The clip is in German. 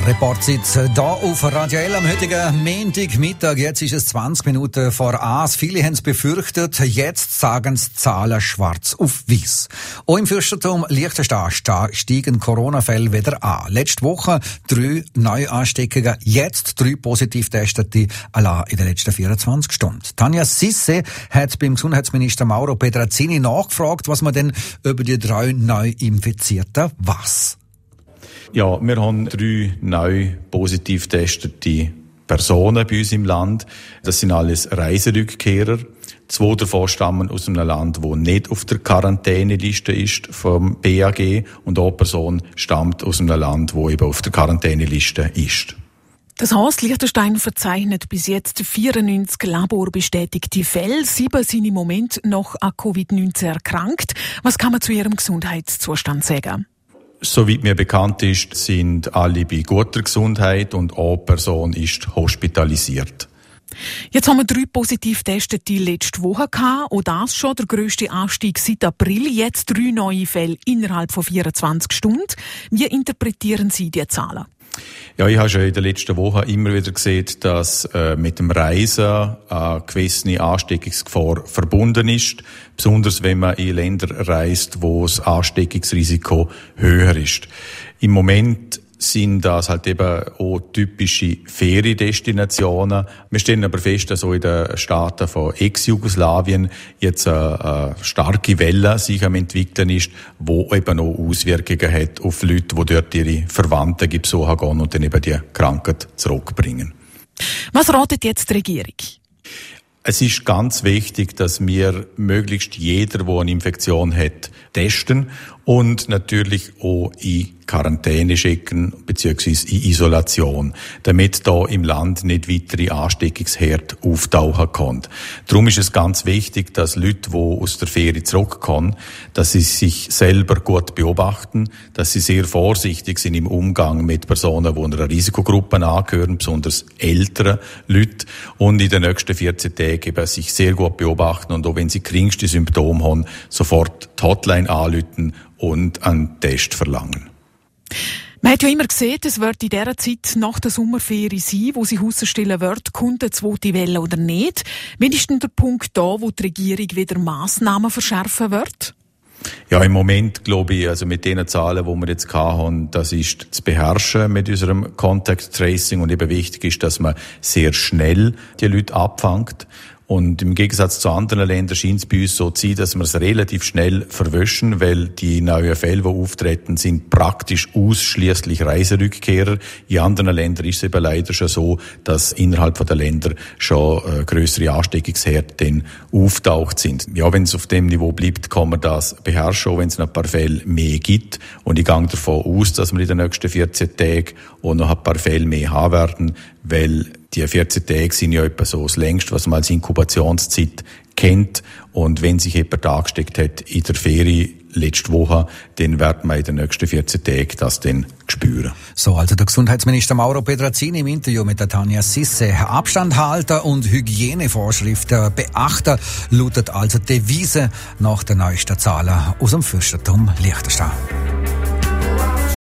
Reportzeit hier auf Radio L am heutigen Montagmittag. Jetzt ist es 20 Minuten vor 1. Viele haben es befürchtet. Jetzt sagen es Zahlen schwarz auf weiß. Auch im Fürstentum Liechtenstein steigen Corona-Fälle wieder an. Letzte Woche 3 Neuansteckungen, jetzt 3 positiv Testete allein in den letzten 24 Stunden. Tanja Sisse hat beim Gesundheitsminister Mauro Petrazzini nachgefragt, was man denn über die 3 Neuinfizierten weiß. Ja, wir haben 3 neu positiv getestete Personen bei uns im Land. Das sind alles Reiserückkehrer. 2 davon stammen aus einem Land, das nicht auf der Quarantäneliste ist vom BAG. Und eine Person stammt aus einem Land, das eben auf der Quarantäneliste ist. Das heisst, Liechtenstein verzeichnet bis jetzt 94 laborbestätigte Fälle. 7 sind im Moment noch an Covid-19 erkrankt. Was kann man zu ihrem Gesundheitszustand sagen? Soweit mir bekannt ist, sind alle bei guter Gesundheit und eine Person ist hospitalisiert. Jetzt haben wir 3 positiv Testete letzte Woche gehabt. Auch das schon der grösste Anstieg seit April. Jetzt 3 neue Fälle innerhalb von 24 Stunden. Wie interpretieren Sie die Zahlen? Ja, ich habe schon in den letzten Wochen immer wieder gesehen, dass mit dem Reisen eine gewisse Ansteckungsgefahr verbunden ist. Besonders wenn man in Länder reist, wo das Ansteckungsrisiko höher ist. Im Moment sind das halt eben auch typische Feriendestinationen. Wir stellen aber fest, dass auch in den Staaten von Ex-Jugoslawien jetzt eine starke Welle sich am entwickeln ist, wo eben auch Auswirkungen hat auf Leute, die dort ihre Verwandten besuchen gehen und dann eben die Krankheit zurückbringen. Was ratet jetzt die Regierung? Es ist ganz wichtig, dass wir möglichst jeder, der eine Infektion hat, testen und natürlich auch in Quarantäne schicken bzw. in Isolation, damit da im Land nicht weitere Ansteckungsherde auftauchen können. Darum ist es ganz wichtig, dass Leute, die aus der Ferie zurückkommen, dass sie sich selber gut beobachten, dass sie sehr vorsichtig sind im Umgang mit Personen, die einer Risikogruppe angehören, besonders ältere Leute, und in den nächsten 14 Tagen eben sich sehr gut beobachten und auch wenn sie geringste Symptome haben, sofort die Hotline anrufen und einen Test verlangen. Man hat ja immer gesehen, es wird in dieser Zeit nach der Sommerferie sein, wo sich herausstellen wird, kommt eine zweite Welle oder nicht. Wann ist denn der Punkt da, wo die Regierung wieder Massnahmen verschärfen wird? Ja, im Moment glaube ich, also mit den Zahlen, die wir jetzt haben, das ist zu beherrschen mit unserem Contact Tracing und eben wichtig ist, dass man sehr schnell die Leute abfängt. Und im Gegensatz zu anderen Ländern scheint es bei uns so zu sein, dass wir es relativ schnell verwischen, weil die neuen Fälle, die auftreten, sind praktisch ausschließlich Reiserückkehrer. In anderen Ländern ist es eben leider schon so, dass innerhalb der Länder schon grössere Ansteckungsherde auftaucht sind. Ja, wenn es auf dem Niveau bleibt, kann man das beherrschen, auch wenn es noch ein paar Fälle mehr gibt. Und ich gehe davon aus, dass wir in den nächsten 14 Tagen auch noch ein paar Fälle mehr haben werden, weil die 14 Tage sind ja etwa so das längste, was man als Inkubationszeit kennt. Und wenn sich jemand angesteckt hat in der Ferie letzte Woche, dann wird man in den nächsten 14 Tagen das dann spüren. So, also der Gesundheitsminister Mauro Petrazzini im Interview mit der Tanja Sisse. Abstand halten und Hygienevorschriften beachten, lautet also die Devise nach der neuesten Zahlen aus dem Fürstentum Liechtenstein.